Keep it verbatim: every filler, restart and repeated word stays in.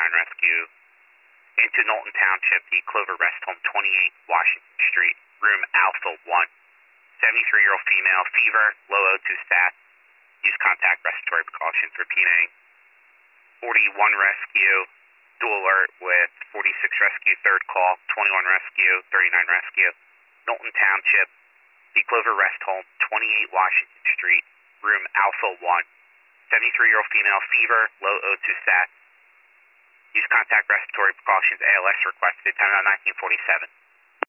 nine rescue into Knowlton Township, the Clover Rest Home, twenty-eight Washington Street, room Alpha one. seventy-three-year-old female, fever, low O two stat. Use contact respiratory precautions. Repeating. forty-one rescue, dual alert with forty-six rescue, third call, twenty-one rescue, thirty-nine rescue. Knowlton Township, the Clover Rest Home, twenty-eight Washington Street, room Alpha one. seventy-three-year-old female, fever, low O two stat. Use contact respiratory precautions. A L S requested. Time out nineteen forty-seven.